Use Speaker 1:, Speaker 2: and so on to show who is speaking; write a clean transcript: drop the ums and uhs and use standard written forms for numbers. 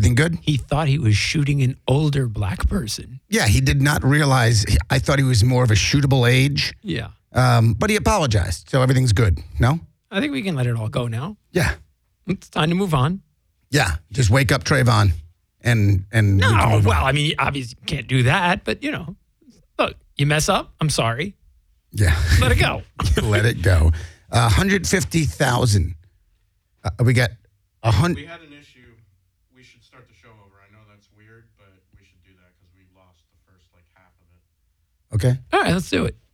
Speaker 1: Everything good?
Speaker 2: He thought he was shooting an older black person.
Speaker 1: Yeah, he did not realize. I thought he was more of a shootable age.
Speaker 2: Yeah.
Speaker 1: But he apologized, so everything's good. No?
Speaker 2: I think we can let it all go now.
Speaker 1: Yeah.
Speaker 2: It's time to move on.
Speaker 1: Yeah. Just wake up Trayvon and
Speaker 2: No, well, I mean, obviously you can't do that, but look, you mess up, I'm sorry.
Speaker 1: Yeah.
Speaker 2: Let it go.
Speaker 1: Let it go. 150,000. We got 100.
Speaker 3: We had an issue. We should start the show over. I know that's weird, but we should do that because we lost the first half of it.
Speaker 1: Okay.
Speaker 2: All right, let's do it.